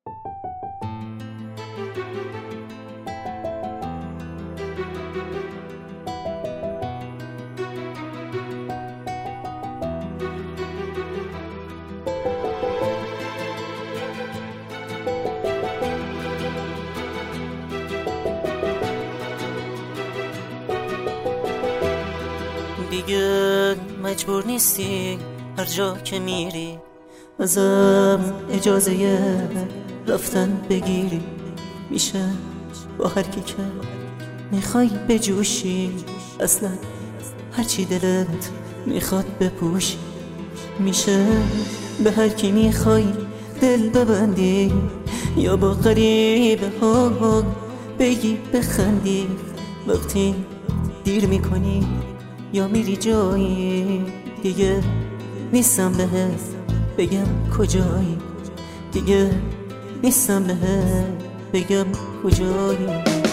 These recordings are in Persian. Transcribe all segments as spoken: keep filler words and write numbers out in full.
دیگه مجبور نیستی هر جا که میری ازم اجازه رفتن بگیری. میشه با هر کی که میخوای بجوشی، اصلا هرچی دلت میخواد بپوشی. میشه به هر کی میخوای دل ببندی، یا با غریبه ها بگی بخندی. وقتی دیر میکنی یا میری جایی، دیگه نیستم بهت بگم کجایی. دیگه نیستم بهت بگم کجایی.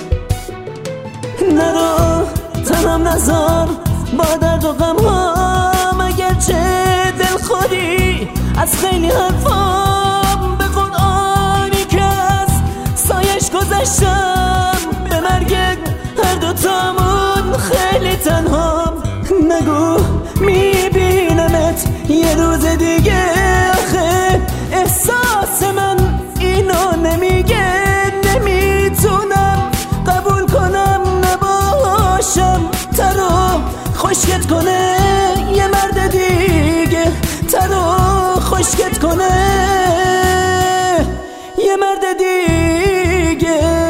نرو تنم نذار با درد و غم هام، اگرچه دل خودی از خیلی حرفام. به قرآنی که از سایش گذشتم، به مرگ هر دوتامون خیلی تنهام. نگو میبینمت یه روز دیگه، آخه احساس من اینو نمیگه. نمیتونم قبول کنم نباشم ترو خشکت کنه یه مرد دیگه. ترو خشکت کنه یه مرد دیگه.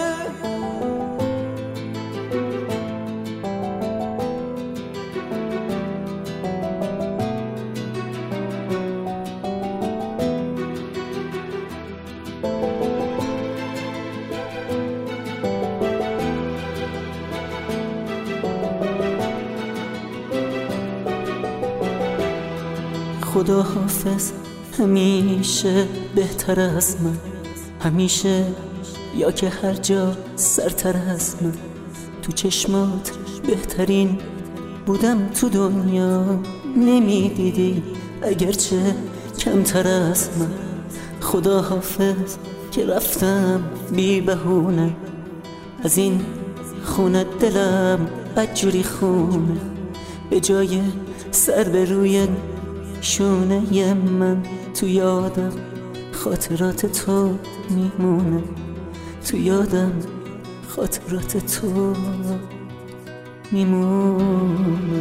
خدا حافظ همیشه بهتر از من، همیشه یا که هر جا سرتر از من. تو چشمات بهترین بودم تو دنیا، نمیدیدی اگرچه کمتر از من. خدا حافظ که رفتم بی بهونه از این خونه، دلم بدجوری خونه. به جای سر به روی شونه من، تو یادم خاطرات تو میمونه. تو یادم خاطرات تو میمونه.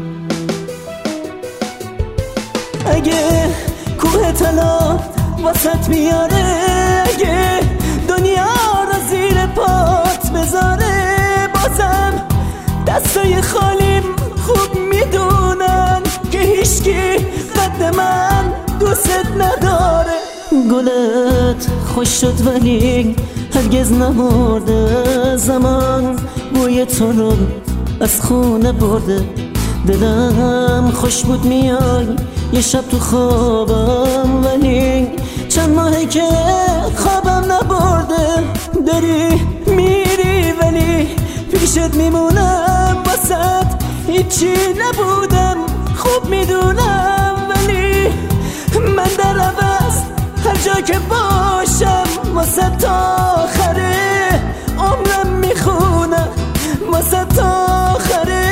اگه کوه طلا واسط میاره، اگه دنیا رو زیر پات بذاره، بازم دستای خالیم خوب میدونن که هیچکی قد من دوست نداره. گلت خوش شد ولی هرگز نمرده، زمان بوی تو رو از خونه برده. دلم خوش بود میای یه شب تو خوابم، ولی چند ماهه که خوابم نبرده. داری میری ولی پیشت میمونم، واسط هیچی نبودم خوب میدونم. ولی من در عوض هر جا که باشم واسه تا آخره عمرم میخونم. واسه تا آخره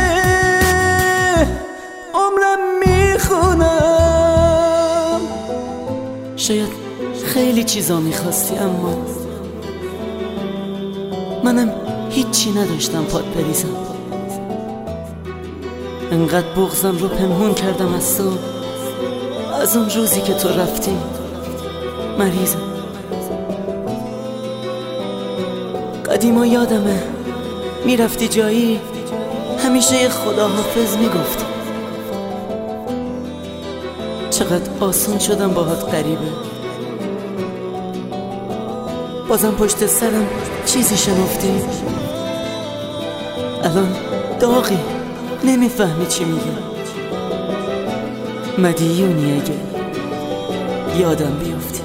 عمرم میخونم. شاید خیلی چیزا میخواستی، اما منم هیچی نداشتم پات بریزم. انقدر بغضم رو پنهون کردم از تو، از اون روزی که تو رفتی مریضم. قدیما یادمه میرفتی جایی، همیشه یه خداحافظ میگفتی. چقدر آسون شدم باهات غریبه، بازم پشت سرم چیزی شنفتی. الان داغی نمیفهمی چی میگم. مدیونی اگه یادم بیافتی.